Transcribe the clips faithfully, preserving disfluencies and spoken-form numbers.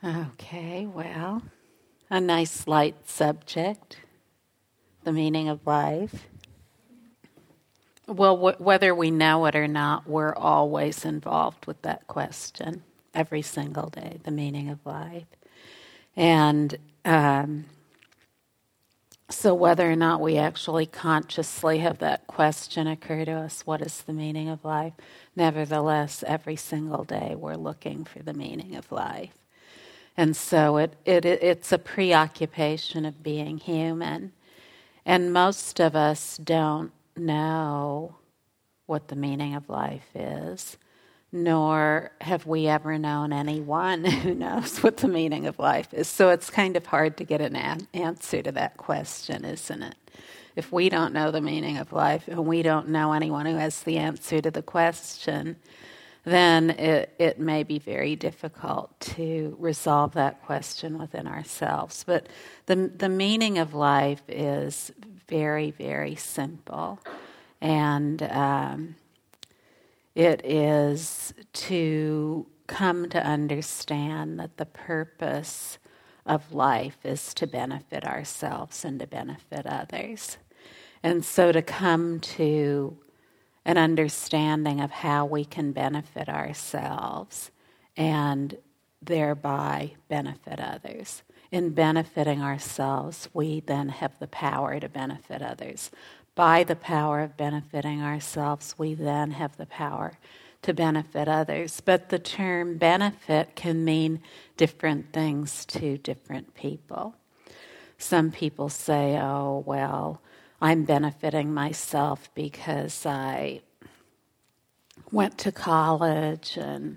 Okay, well, a nice light subject, the meaning of life. Well, wh- whether we know it or not, we're always involved with that question every single day, the meaning of life. And um, so whether or not we actually consciously have that question occur to us, what is the meaning of life? Nevertheless, every single day we're looking for the meaning of life. And so it, it it's a preoccupation of being human. And most of us don't know what the meaning of life is, nor have we ever known anyone who knows what the meaning of life is. So it's kind of hard to get an an- answer to that question, isn't it? If we don't know the meaning of life and we don't know anyone who has the answer to the question, then it, it may be very difficult to resolve that question within ourselves. But the the meaning of life is very, very simple. And um, it is to come to understand that the purpose of life is to benefit ourselves and to benefit others. And so to come to an understanding of how we can benefit ourselves and thereby benefit others. In benefiting ourselves, we then have the power to benefit others. By the power of benefiting ourselves, we then have the power to benefit others. But the term benefit can mean different things to different people. Some people say, oh, well, I'm benefiting myself because I went to college and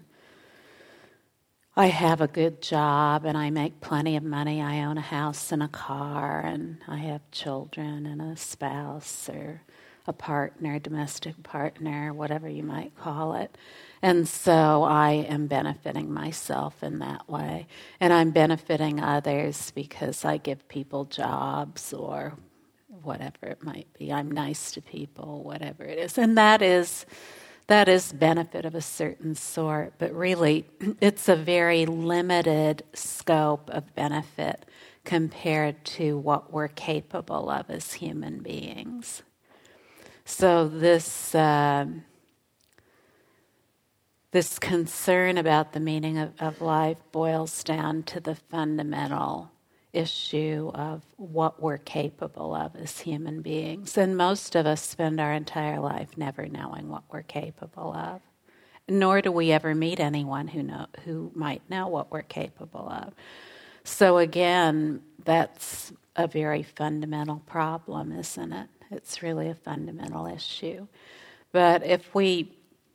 I have a good job and I make plenty of money. I own a house and a car and I have children and a spouse or a partner, domestic partner, whatever you might call it. And so I am benefiting myself in that way. And I'm benefiting others because I give people jobs or whatever it might be. I'm nice to people, whatever it is. And that is that is benefit of a certain sort, but really it's a very limited scope of benefit compared to what we're capable of as human beings. So this uh, this concern about the meaning of, of life boils down to the fundamental issue of what we're capable of as human beings. And most of us spend our entire life never knowing what we're capable of. Nor do we ever meet anyone who know who might know what we're capable of. So again, that's a very fundamental problem, isn't it? It's really a fundamental issue. But if we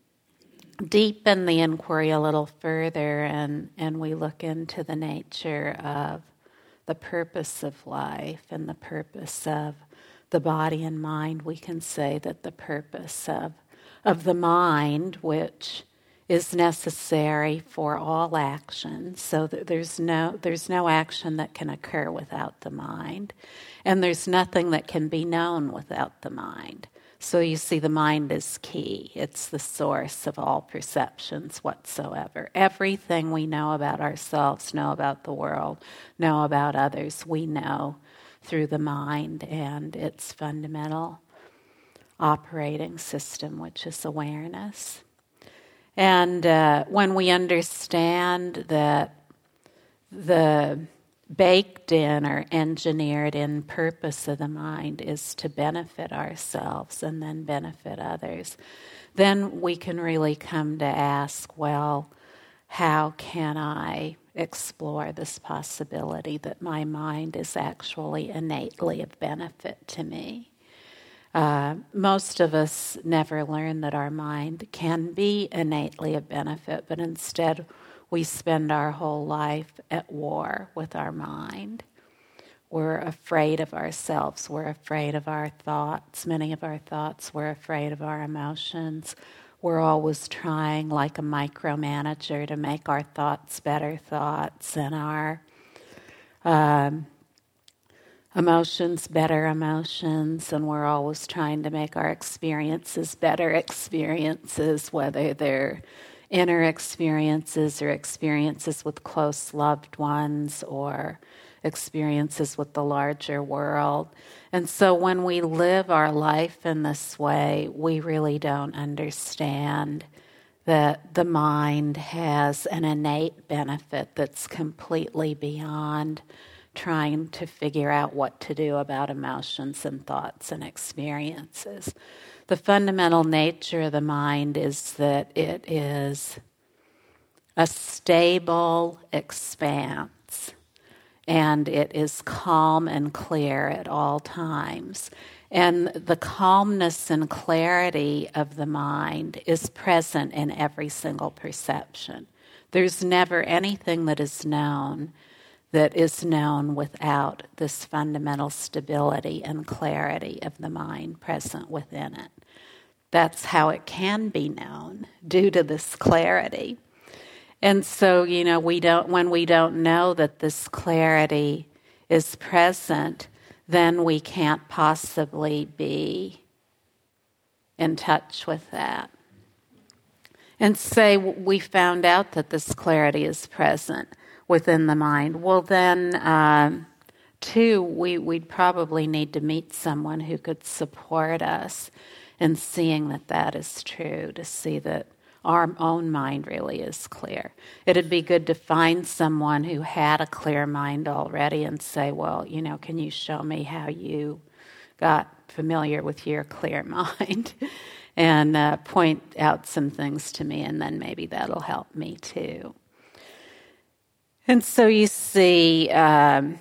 deepen the inquiry a little further and, and we look into the nature of the purpose of life and the purpose of the body and mind, we can say that the purpose of, of the mind, which is necessary for all action, so that there's no there's no action that can occur without the mind, and there's nothing that can be known without the mind. So you see, the mind is key. It's the source of all perceptions whatsoever. Everything we know about ourselves, know about the world, know about others, we know through the mind and its fundamental operating system, which is awareness. And uh, when we understand that the baked in or engineered in purpose of the mind is to benefit ourselves and then benefit others, then we can really come to ask, well, how can I explore this possibility that my mind is actually innately of benefit to me? Uh, most of us never learn that our mind can be innately of benefit, but instead we spend our whole life at war with our mind. We're afraid of ourselves. We're afraid of our thoughts. Many of our thoughts, we're afraid of our emotions. We're always trying, like a micromanager, to make our thoughts better thoughts and our um, emotions better emotions. And we're always trying to make our experiences better experiences, whether they're inner experiences or experiences with close loved ones or experiences with the larger world. And so when we live our life in this way, we really don't understand that the mind has an innate benefit that's completely beyond trying to figure out what to do about emotions and thoughts and experiences. The fundamental nature of the mind is that it is a stable expanse, and it is calm and clear at all times. And the calmness and clarity of the mind is present in every single perception. There's never anything that is known that is known without this fundamental stability and clarity of the mind present within it. That's how it can be known, due to this clarity. And so, you know, we don't when we don't know that this clarity is present, then we can't possibly be in touch with that. And say we found out that this clarity is present within the mind, well then, um, too, we, we'd probably need to meet someone who could support us in seeing that that is true, to see that our own mind really is clear. It'd be good to find someone who had a clear mind already and say, well, you know, can you show me how you got familiar with your clear mind? and uh, point out some things to me, and then maybe that'll help me too. And so you see, um,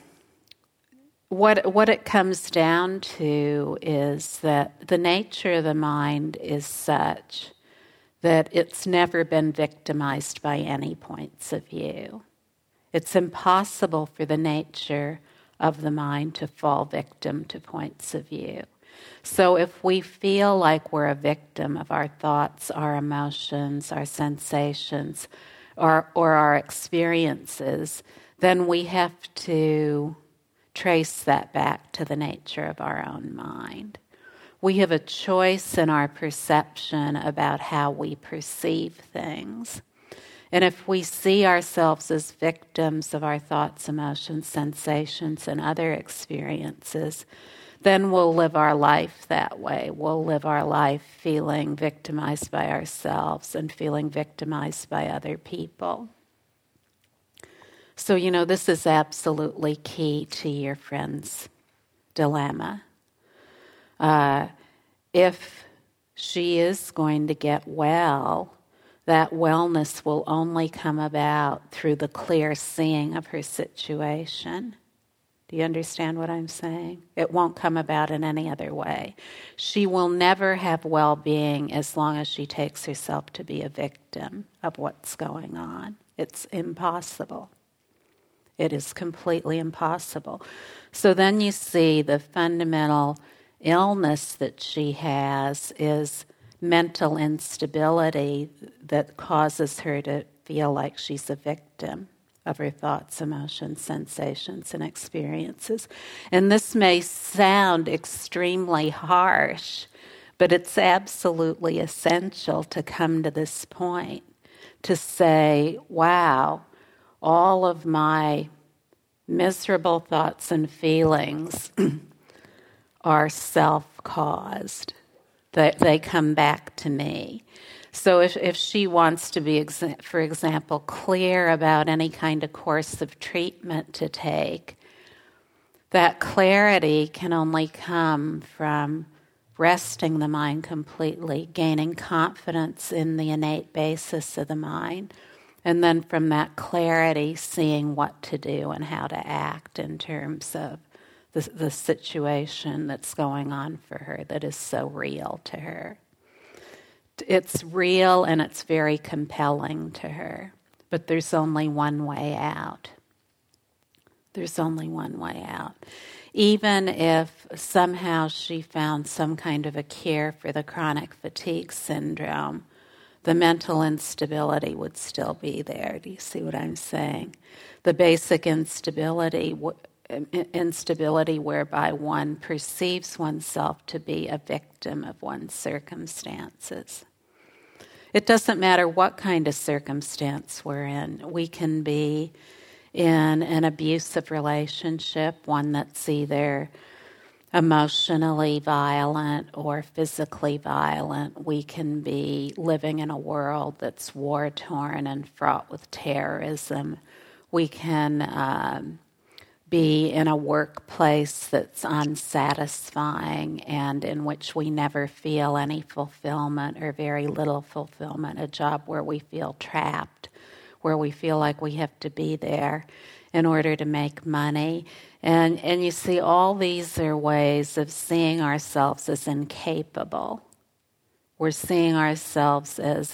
what what it comes down to is that the nature of the mind is such that it's never been victimized by any points of view. It's impossible for the nature of the mind to fall victim to points of view. So if we feel like we're a victim of our thoughts, our emotions, our sensations, or, or our experiences, then we have to trace that back to the nature of our own mind. We have a choice in our perception about how we perceive things. And if we see ourselves as victims of our thoughts, emotions, sensations, and other experiences, then we'll live our life that way. We'll live our life feeling victimized by ourselves and feeling victimized by other people. So, you know, this is absolutely key to your friend's dilemma. Uh, if she is going to get well, that wellness will only come about through the clear seeing of her situation. Do you understand what I'm saying? It won't come about in any other way. She will never have well-being as long as she takes herself to be a victim of what's going on. It's impossible. It is completely impossible. So then you see the fundamental illness that she has is mental instability that causes her to feel like she's a victim of her thoughts, emotions, sensations, and experiences. And this may sound extremely harsh, but it's absolutely essential to come to this point, to say, wow, all of my miserable thoughts and feelings are self-caused. They, they come back to me. So if, if she wants to be, exa- for example, clear about any kind of course of treatment to take, that clarity can only come from resting the mind completely, gaining confidence in the innate basis of the mind, and then from that clarity, seeing what to do and how to act in terms of the, the situation that's going on for her that is so real to her. It's real and it's very compelling to her, but there's only one way out. There's only one way out. Even if somehow she found some kind of a cure for the chronic fatigue syndrome, the mental instability would still be there. Do you see what I'm saying? The basic instability, instability whereby one perceives oneself to be a victim of one's circumstances. It doesn't matter what kind of circumstance we're in. We can be in an abusive relationship, one that's either emotionally violent or physically violent. We can be living in a world that's war-torn and fraught with terrorism. We can um, be in a workplace that's unsatisfying and in which we never feel any fulfillment or very little fulfillment, a job where we feel trapped, where we feel like we have to be there in order to make money. And and you see, all these are ways of seeing ourselves as incapable. We're seeing ourselves as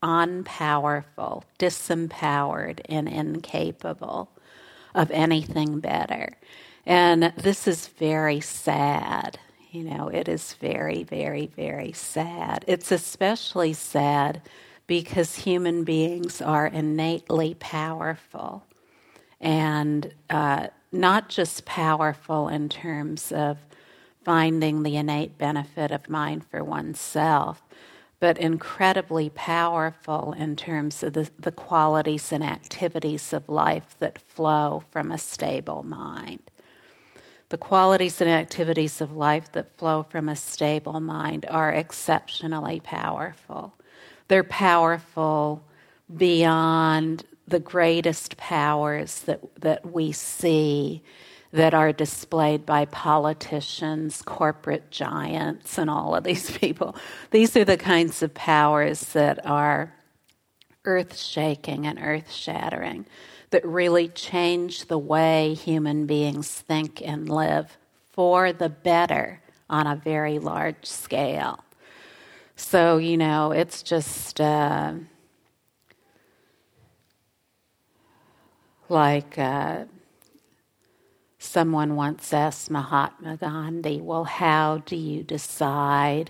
unpowerful, disempowered, and incapable of anything better. And this is very sad. You know, it is very, very, very sad. It's especially sad because human beings are innately powerful. And uh, not just powerful in terms of finding the innate benefit of mind for oneself, but incredibly powerful in terms of the, the qualities and activities of life that flow from a stable mind. The qualities and activities of life that flow from a stable mind are exceptionally powerful. They're powerful beyond the greatest powers that that we see that are displayed by politicians, corporate giants, and all of these people. These are the kinds of powers that are earth-shaking and earth-shattering, that really change the way human beings think and live for the better on a very large scale. So, you know, it's just... Uh, Like uh, someone once asked Mahatma Gandhi, well, how do you decide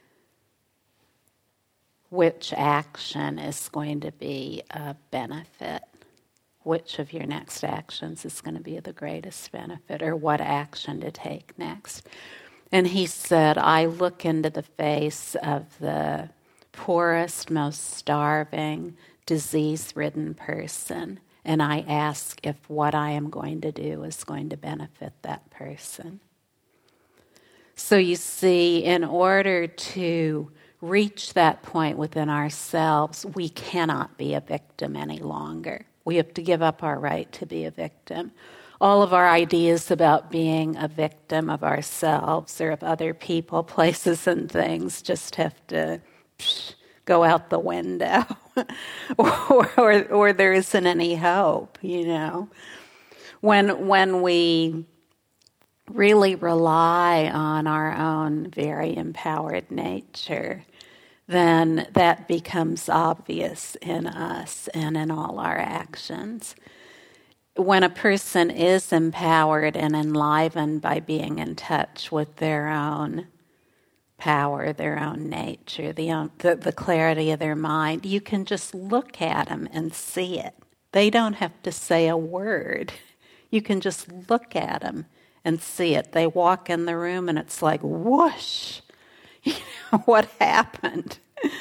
which action is going to be a benefit? Which of your next actions is going to be the greatest benefit, or what action to take next? And he said, I look into the face of the poorest, most starving, disease-ridden person, and I ask if what I am going to do is going to benefit that person. So you see, in order to reach that point within ourselves, we cannot be a victim any longer. We have to give up our right to be a victim. All of our ideas about being a victim of ourselves or of other people, places, and things just have to psh, go out the window. or, or or there isn't any hope, you know. When when we really rely on our own very empowered nature, then that becomes obvious in us and in all our actions. When a person is empowered and enlivened by being in touch with their own power, their own nature, the, own, the the clarity of their mind, you can just look at them and see it. They don't have to say a word. You can just look at them and see it. They walk in the room and it's like, whoosh, you know, what happened?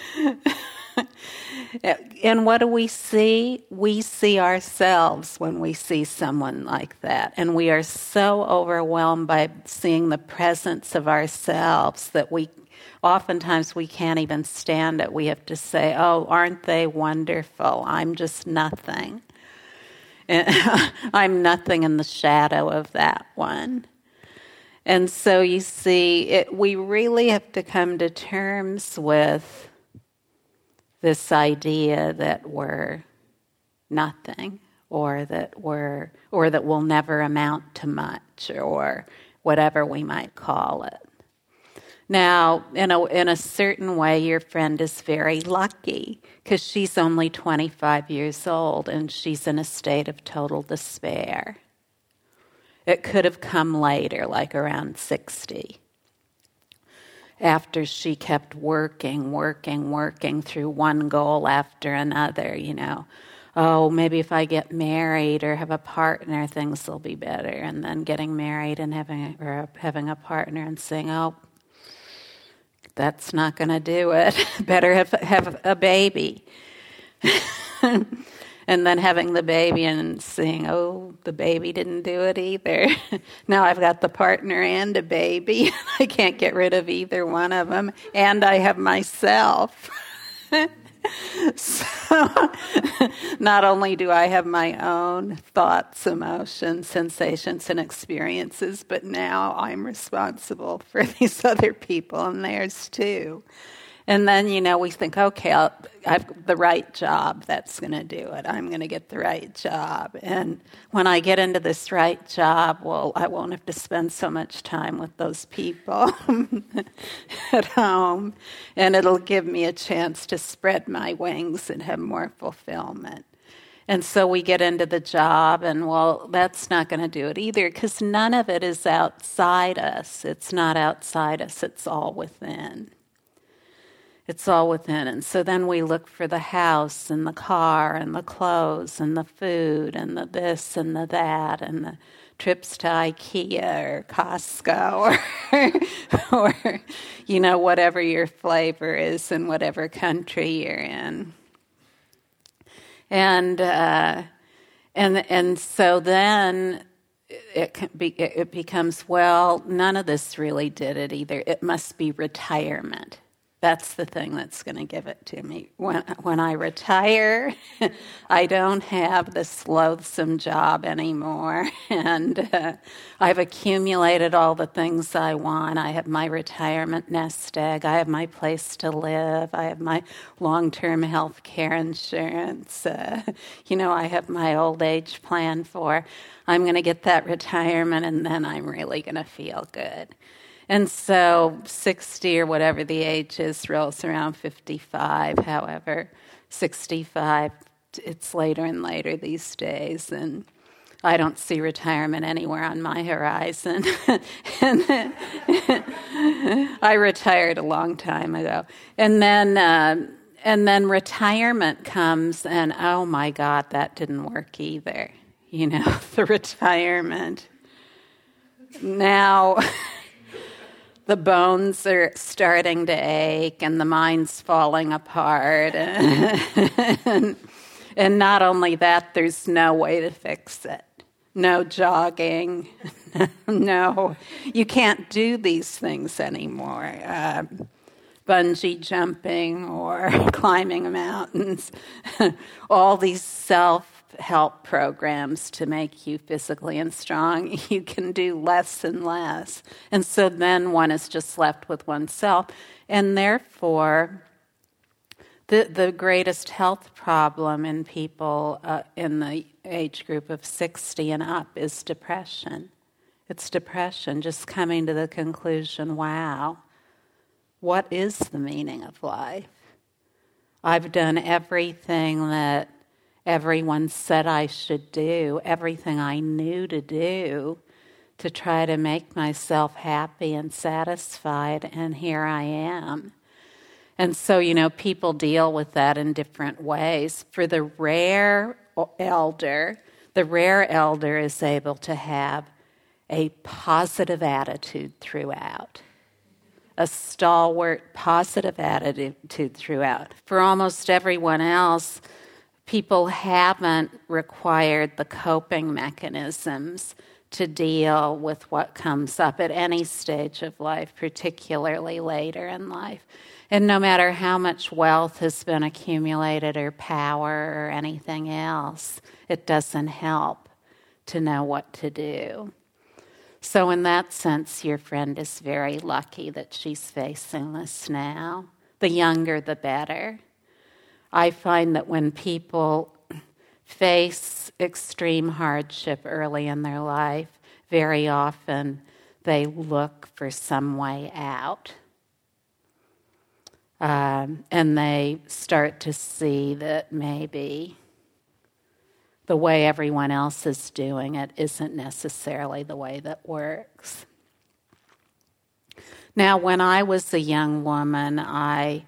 And what do we see? We see ourselves when we see someone like that. And we are so overwhelmed by seeing the presence of ourselves that we, oftentimes we can't even stand it. We have to say, oh, aren't they wonderful? I'm just nothing. I'm nothing in the shadow of that one. And so you see, it, we really have to come to terms with this idea that we're nothing, or that we're, or that we'll never amount to much, or whatever we might call it. Now, in a in a certain way, your friend is very lucky because she's only twenty-five years old and she's in a state of total despair. It could have come later, like around sixty. After she kept working, working, working through one goal after another, you know. Oh, maybe if I get married or have a partner, things will be better. And then getting married and having a, or having a partner and saying, oh, That's not going to do it. Better have, have a baby. And then having the baby and seeing, oh, the baby didn't do it either. Now I've got the partner and a baby. I can't get rid of either one of them. And I have myself. So not only do I have my own thoughts, emotions, sensations, and experiences, but now I'm responsible for these other people and theirs too. And then, you know, we think, okay, I'll, I've the right job, that's going to do it. I'm going to get the right job. And when I get into this right job, well, I won't have to spend so much time with those people at home. And it'll give me a chance to spread my wings and have more fulfillment. And so we get into the job, and, well, that's not going to do it either, because none of it is outside us. It's not outside us. It's all within. It's all within. And so then we look for the house and the car and the clothes and the food and the this and the that and the trips to IKEA or Costco or, or you know, whatever your flavor is in whatever country you're in. And uh, and and so then it can be, it becomes, well, none of this really did it either. It must be retirement. That's the thing that's going to give it to me. When when I retire, I don't have this loathsome job anymore, and uh, I've accumulated all the things I want. I have my retirement nest egg. I have my place to live. I have my long-term health care insurance. Uh, you know, I have my old age plan for. I'm going to get that retirement, and then I'm really going to feel good. And so sixty or whatever the age is rolls around fifty-five, however, sixty-five, it's later and later these days, and I don't see retirement anywhere on my horizon. And then, I retired a long time ago. And then uh, and then retirement comes, and oh my God, that didn't work either. You know, the retirement. Now... the bones are starting to ache and the mind's falling apart. And, and not only that, there's no way to fix it. No jogging. No, you can't do these things anymore. Uh, bungee jumping or climbing mountains. All these self help programs to make you physically and strong, you can do less and less. And so then one is just left with oneself. And therefore, the the greatest health problem in people uh, in the age group of sixty and up is depression. It's depression, just coming to the conclusion, wow, what is the meaning of life? I've done everything that everyone said I should do, everything I knew to do to try to make myself happy and satisfied, and here I am. And so, you know, people deal with that in different ways. For the rare elder, the rare elder is able to have a positive attitude throughout. A stalwart, positive attitude throughout. For almost everyone else, people haven't required the coping mechanisms to deal with what comes up at any stage of life, particularly later in life. And no matter how much wealth has been accumulated or power or anything else, it doesn't help to know what to do. So in that sense, your friend is very lucky that she's facing this now. The younger, the better. I find that when people face extreme hardship early in their life, very often they look for some way out. Um, and they start to see that maybe the way everyone else is doing it isn't necessarily the way that works. Now, when I was a young woman, I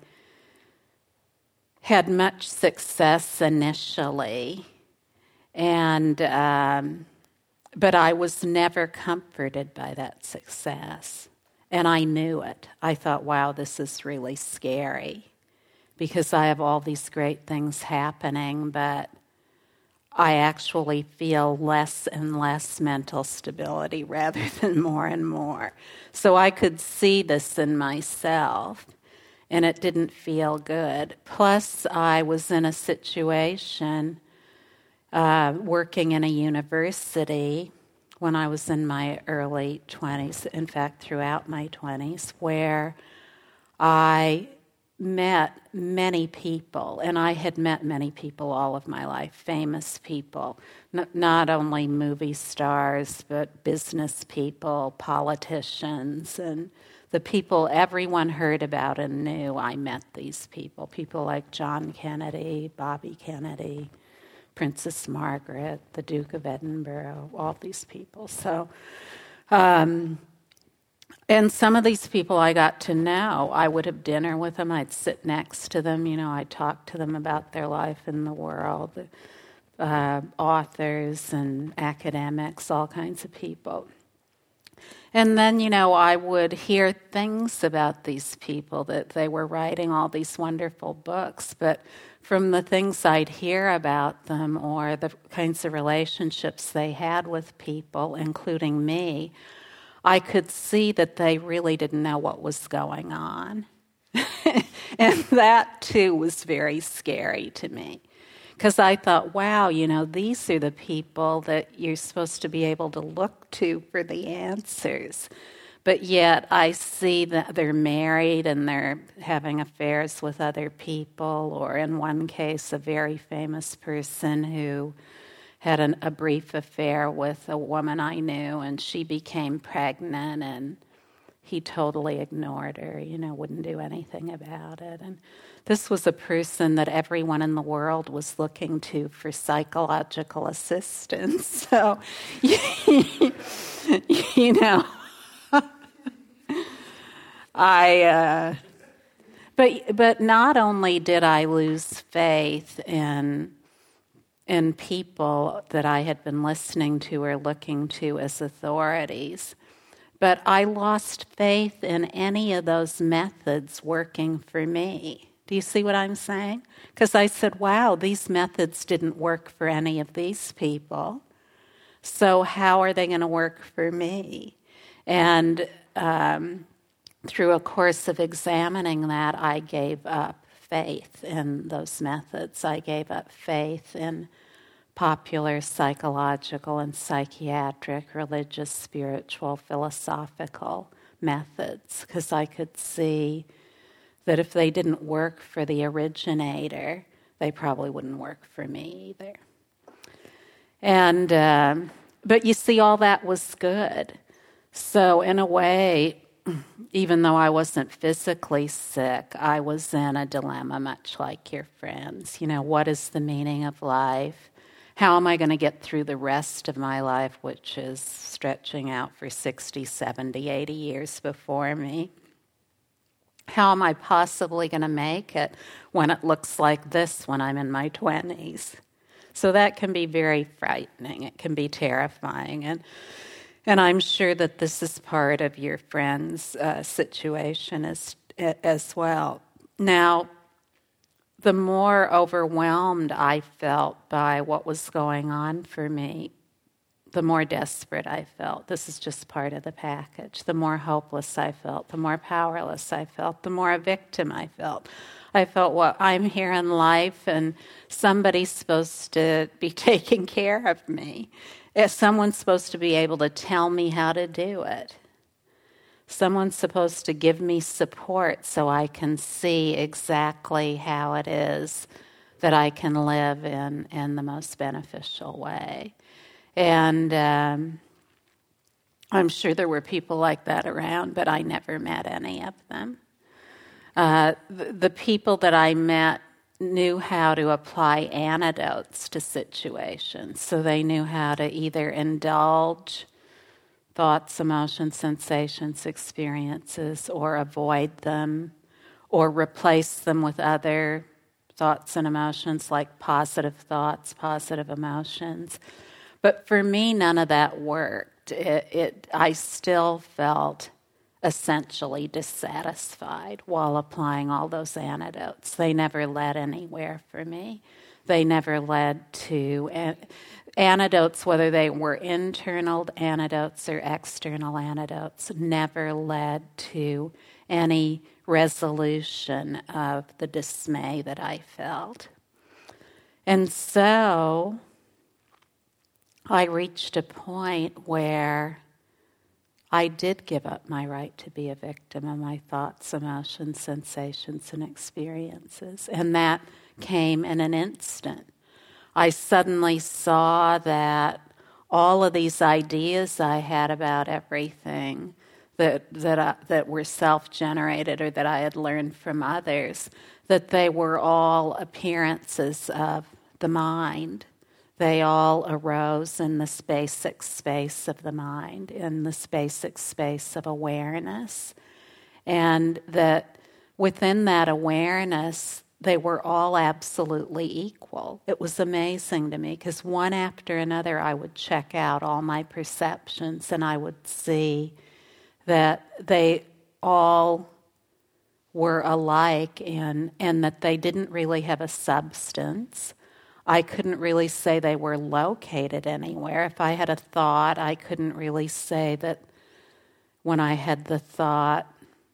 had much success initially, and um, but I was never comforted by that success. And I knew it. I thought, wow, this is really scary because I have all these great things happening, but I actually feel less and less mental stability rather than more and more. So I could see this in myself, and it didn't feel good. Plus, I was in a situation uh, working in a university when I was in my early twenties, in fact, throughout my twenties, where I met many people, and I had met many people all of my life, famous people, N- not only movie stars, but business people, politicians, and the people everyone heard about and knew. I met these people, people like John Kennedy, Bobby Kennedy, Princess Margaret, the Duke of Edinburgh, all these people. So, um, and some of these people I got to know. I would have dinner with them. I'd sit next to them. You know, I'd talk to them about their life in the world. Uh, authors and academics, all kinds of people. And then, you know, I would hear things about these people, that they were writing all these wonderful books, but from the things I'd hear about them or the kinds of relationships they had with people, including me, I could see that they really didn't know what was going on. And that, too, was very scary to me. Because I thought, wow, you know, these are the people that you're supposed to be able to look to for the answers. But yet I see that they're married and they're having affairs with other people, or in one case, a very famous person who had an, a brief affair with a woman I knew, and she became pregnant, and he totally ignored her, you know, wouldn't do anything about it. And this was a person that everyone in the world was looking to for psychological assistance. So, you know, I, uh, but but not only did I lose faith in in people that I had been listening to or looking to as authorities, but I lost faith in any of those methods working for me. Do you see what I'm saying? Because I said, wow, these methods didn't work for any of these people. So how are they going to work for me? And um, through a course of examining that, I gave up faith in those methods. I gave up faith in popular psychological and psychiatric, religious, spiritual, philosophical methods, because I could see that if they didn't work for the originator, they probably wouldn't work for me either. And um, but you see, all that was good. So in a way, even though I wasn't physically sick, I was in a dilemma much like your friends. You know, what is the meaning of life? How am I going to get through the rest of my life, which is stretching out for sixty, seventy, eighty years before me? How am I possibly going to make it when it looks like this when I'm in my twenties? So that can be very frightening. It can be terrifying. And and I'm sure that this is part of your friend's uh, situation as, as well. Now, the more overwhelmed I felt by what was going on for me, the more desperate I felt. This is just part of the package. The more hopeless I felt, the more powerless I felt, the more a victim I felt. I felt, well, I'm here in life and somebody's supposed to be taking care of me. Someone's supposed to be able to tell me how to do it. Someone's supposed to give me support so I can see exactly how it is that I can live in, in the most beneficial way. And um, I'm sure there were people like that around, but I never met any of them. Uh, the, the people that I met knew how to apply antidotes to situations. So they knew how to either indulge thoughts, emotions, sensations, experiences, or avoid them, or replace them with other thoughts and emotions like positive thoughts, positive emotions. But for me, none of that worked. It, it, I still felt essentially dissatisfied while applying all those antidotes. They never led anywhere for me. They never led to an- antidotes, whether they were internal antidotes or external antidotes, never led to any resolution of the dismay that I felt. And so I reached a point where I did give up my right to be a victim of my thoughts, emotions, sensations, and experiences. And that came in an instant. I suddenly saw that all of these ideas I had about everything that that I, that were self-generated or that I had learned from others, that they were all appearances of the mind. They all arose in this basic space of the mind, in this basic space of awareness. And that within that awareness, they were all absolutely equal. It was amazing to me because one after another I would check out all my perceptions and I would see that they all were alike and, and that they didn't really have a substance. I couldn't really say they were located anywhere. If I had a thought, I couldn't really say that when I had the thought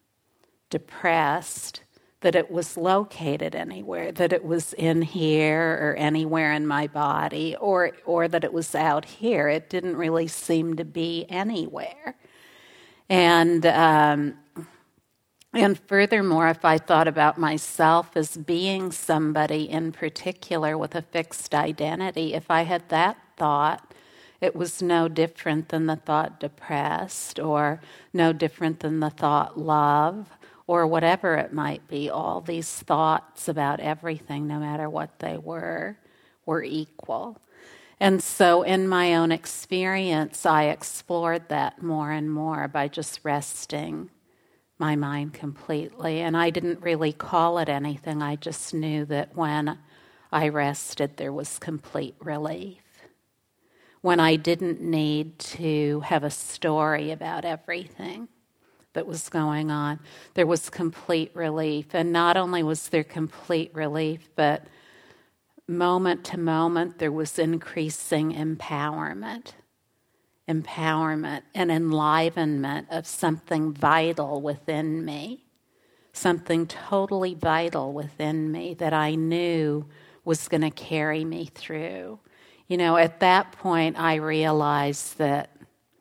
depressed, that it was located anywhere, that it was in here or anywhere in my body, or or that it was out here. It didn't really seem to be anywhere. And um, and furthermore, if I thought about myself as being somebody in particular with a fixed identity, if I had that thought, it was no different than the thought depressed, or no different than the thought love, or whatever it might be. All these thoughts about everything, no matter what they were, were equal. And so in my own experience, I explored that more and more by just resting my mind completely. And I didn't really call it anything. I just knew that when I rested, there was complete relief. When I didn't need to have a story about everything that was going on, there was complete relief. And not only was there complete relief, but moment to moment there was increasing empowerment. Empowerment and enlivenment of something vital within me, something totally vital within me that I knew was going to carry me through. You know, at that point I realized that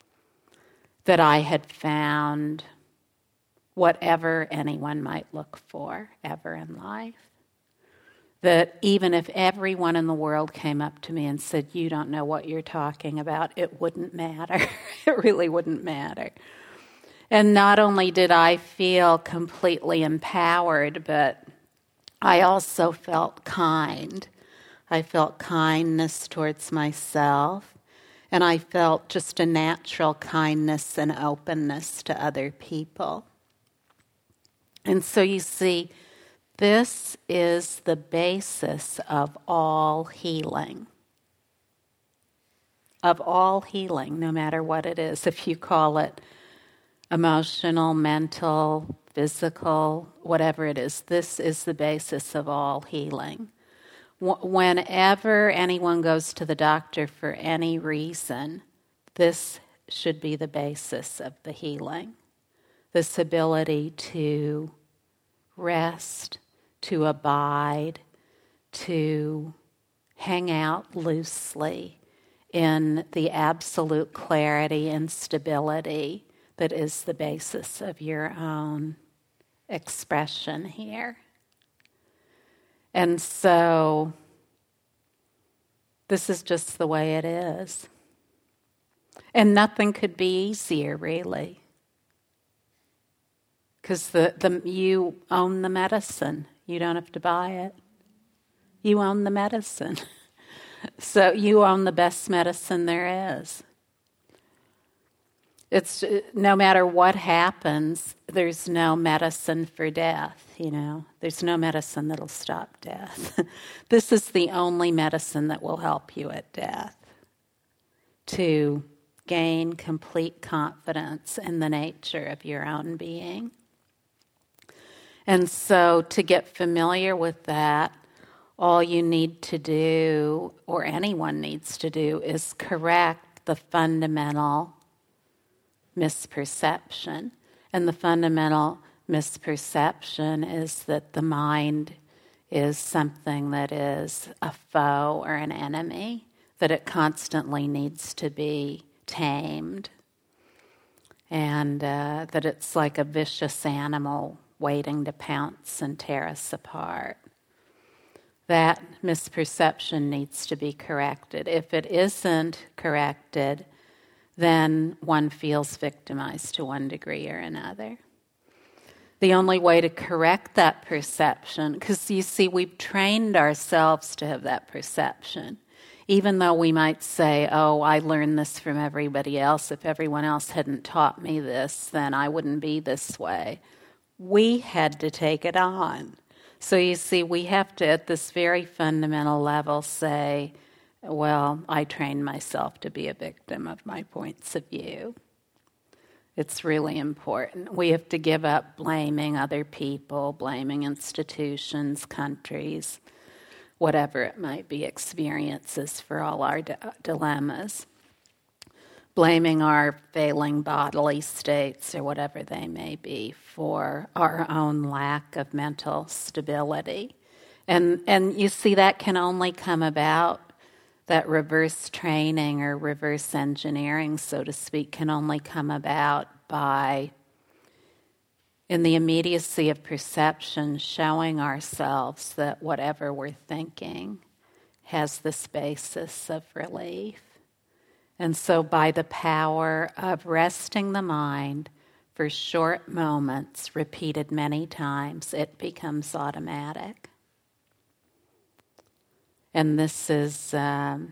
that I had found whatever anyone might look for ever in life. That even if everyone in the world came up to me and said, "You don't know what you're talking about," it wouldn't matter. It really wouldn't matter. And not only did I feel completely empowered, but I also felt kind. I felt kindness towards myself, and I felt just a natural kindness and openness to other people. And so you see, this is the basis of all healing. Of all healing, no matter what it is. If you call it emotional, mental, physical, whatever it is, this is the basis of all healing. Whenever anyone goes to the doctor for any reason, this should be the basis of the healing. This ability to rest, to abide, to hang out loosely in the absolute clarity and stability that is the basis of your own expression here. And so this is just the way it is. And nothing could be easier, really. Because the, the you own the medicine. You don't have to buy it. You own the medicine. So you own the best medicine there is. It's no matter what happens, there's no medicine for death, you know. There's no medicine that'll stop death. This is the only medicine that will help you at death. To gain complete confidence in the nature of your own being. And so to get familiar with that, all you need to do, or anyone needs to do, is correct the fundamental misperception. And the fundamental misperception is that the mind is something that is a foe or an enemy, that it constantly needs to be tamed, and uh, that it's like a vicious animal waiting to pounce and tear us apart. That misperception needs to be corrected. If it isn't corrected, then one feels victimized to one degree or another. The only way to correct that perception, because you see, we've trained ourselves to have that perception. Even though we might say, oh, I learned this from everybody else. If everyone else hadn't taught me this, then I wouldn't be this way. We had to take it on. So you see, we have to, at this very fundamental level, say, well, I trained myself to be a victim of my points of view. It's really important. We have to give up blaming other people, blaming institutions, countries, whatever it might be, experiences for all our d- dilemmas. Blaming our failing bodily states or whatever they may be for our own lack of mental stability. And and you see, that can only come about, that reverse training or reverse engineering, so to speak, can only come about by, in the immediacy of perception, showing ourselves that whatever we're thinking has this basis of relief. And so by the power of resting the mind for short moments, repeated many times, it becomes automatic. And this is um,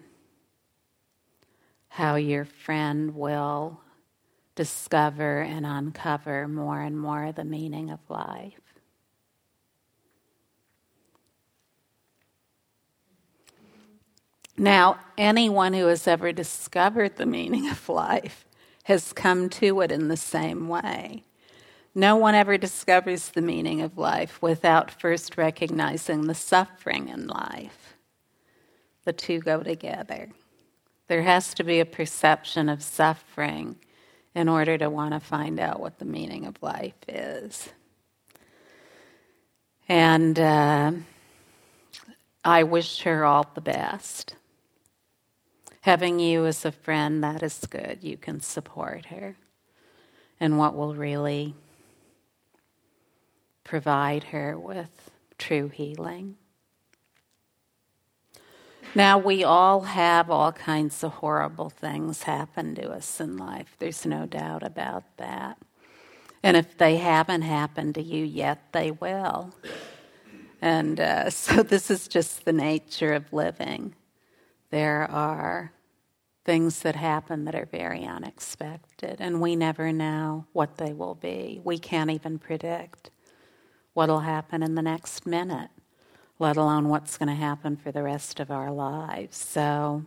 how your friend will discover and uncover more and more the meaning of life. Now, anyone who has ever discovered the meaning of life has come to it in the same way. No one ever discovers the meaning of life without first recognizing the suffering in life. The two go together. There has to be a perception of suffering in order to want to find out what the meaning of life is. And uh, I wish her all the best. Having you as a friend, that is good. You can support her. And what will really provide her with true healing. Now, we all have all kinds of horrible things happen to us in life. There's no doubt about that. And if they haven't happened to you yet, they will. And uh, so this is just the nature of living. There are things that happen that are very unexpected, and we never know what they will be. We can't even predict what will happen in the next minute, let alone what's going to happen for the rest of our lives. So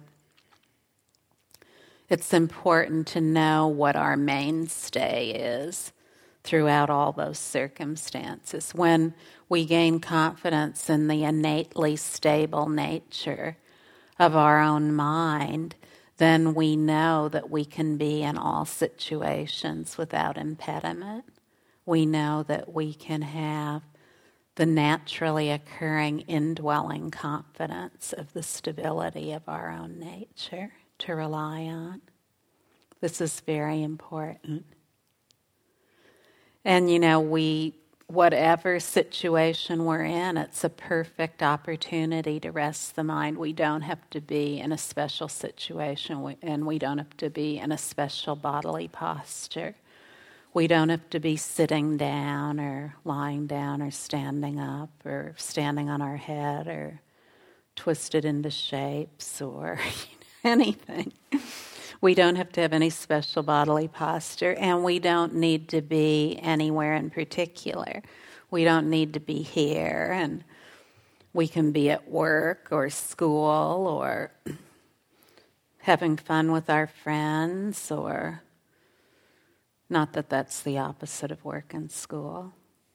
it's important to know what our mainstay is throughout all those circumstances. When we gain confidence in the innately stable nature of our own mind, then we know that we can be in all situations without impediment. We know that we can have the naturally occurring indwelling confidence of the stability of our own nature to rely on. This is very important. And, you know, we, whatever situation we're in, it's a perfect opportunity to rest the mind. We don't have to be in a special situation, and we don't have to be in a special bodily posture. We don't have to be sitting down or lying down or standing up or standing on our head or twisted into shapes or anything. We don't have to have any special bodily posture, and we don't need to be anywhere in particular. We don't need to be here, and we can be at work or school or having fun with our friends, or not that that's the opposite of work and school.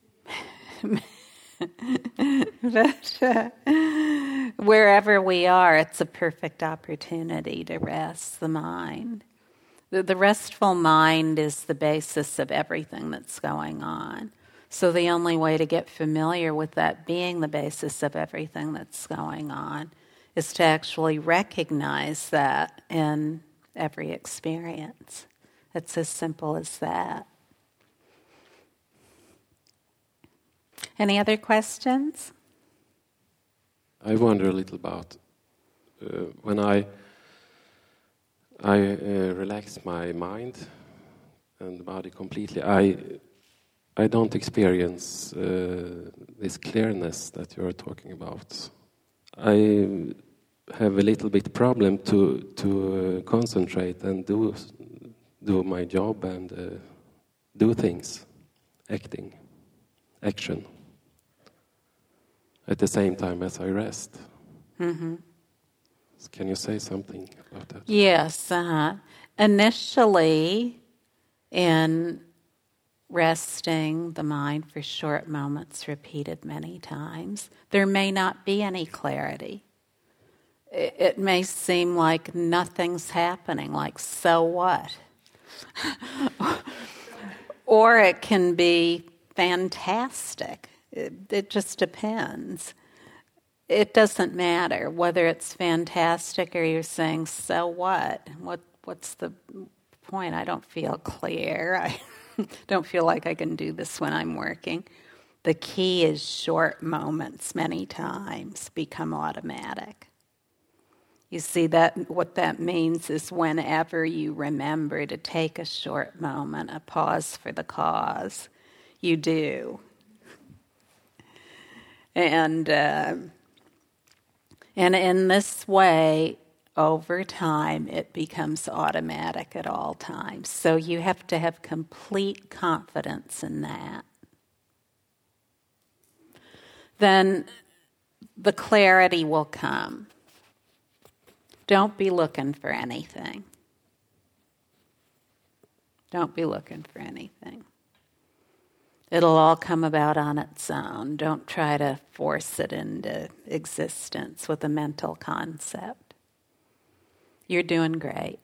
But uh, wherever we are, it's a perfect opportunity to rest the mind. The, the restful mind is the basis of everything that's going on. So the only way to get familiar with that being the basis of everything that's going on is to actually recognize that in every experience. It's as simple as that. Any other questions? I wonder a little about uh, when I I uh, relax my mind and body completely. I I don't experience uh, this clearness that you are talking about. I have a little bit problem to to uh, concentrate and do do my job and uh, do things, acting, action. At the same time as I rest. Mm-hmm. Can you say something about that? Yes. Uh-huh. Initially, in resting the mind for short moments, repeated many times, there may not be any clarity. It, it may seem like nothing's happening, like, so what? Or it can be fantastic. It, it just depends. It doesn't matter whether it's fantastic or you're saying, so what? What what's the point? I don't feel clear. I don't feel like I can do this when I'm working. The key is short moments many times become automatic. You see, that what that means is whenever you remember to take a short moment, a pause for the cause, you do. And uh, and in this way, over time, it becomes automatic at all times. So you have to have complete confidence in that. Then the clarity will come. Don't be looking for anything. Don't be looking for anything. It'll all come about on its own. Don't try to force it into existence with a mental concept. You're doing great.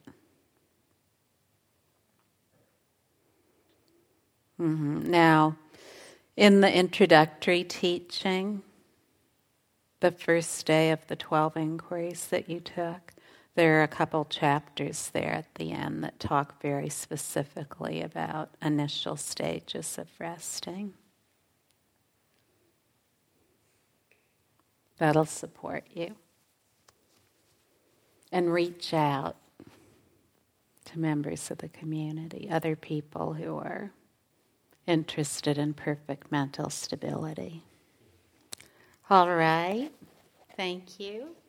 Mm-hmm. Now, in the introductory teaching, the first day of the twelve inquiries that you took, there are a couple chapters there at the end that talk very specifically about initial stages of resting. That'll support you. And reach out to members of the community, other people who are interested in perfect mental stability. All right. Thank you.